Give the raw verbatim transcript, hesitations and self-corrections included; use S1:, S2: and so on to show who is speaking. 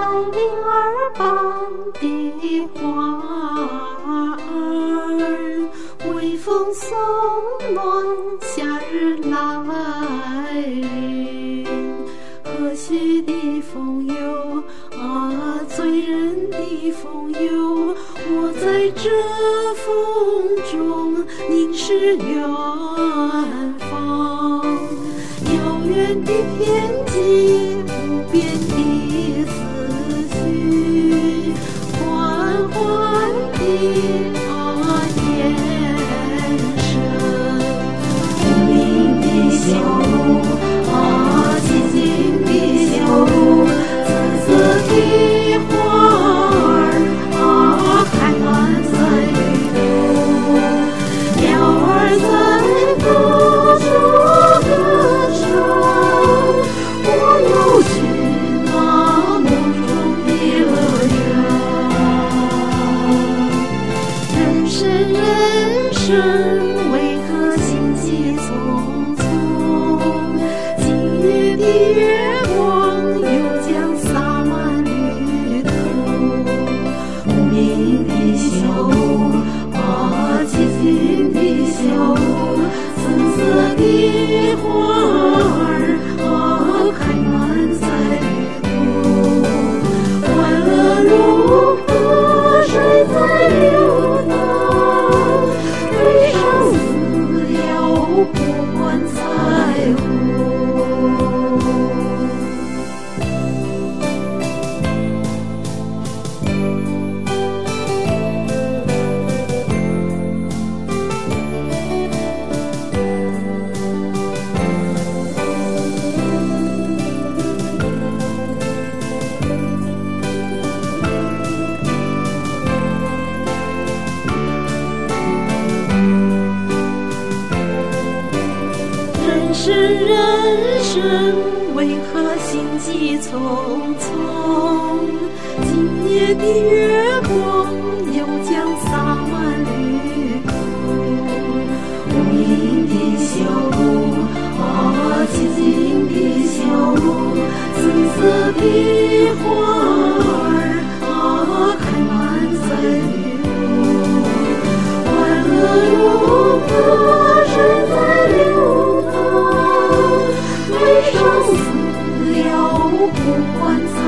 S1: 来灵儿般的花儿，微风送暖夏日来临。和煦的风油啊，醉人的风油，我在这风中凝视远方。遥远的天际，无边的思绪，缓缓地啊延伸。无名的小路啊，寂静的小路，紫色的花儿啊，开满在绿途。鸟儿在歌中歌唱，我又去那梦中的乐园。人生人生，为何心悸匆匆？今夜的月光又将洒满旅途。无名的小路啊，寂静的小路，紫色的花儿啊，开满在旅途。欢乐如河水在流淌，悲伤死了不管在乎。人生人生，为何心悸匆匆？今夜的月光又将洒满旅途。无名的小路啊，寂静的小路，紫色的花儿啊，开满在旅途。欢乐如河水在流淌，悲伤死了不管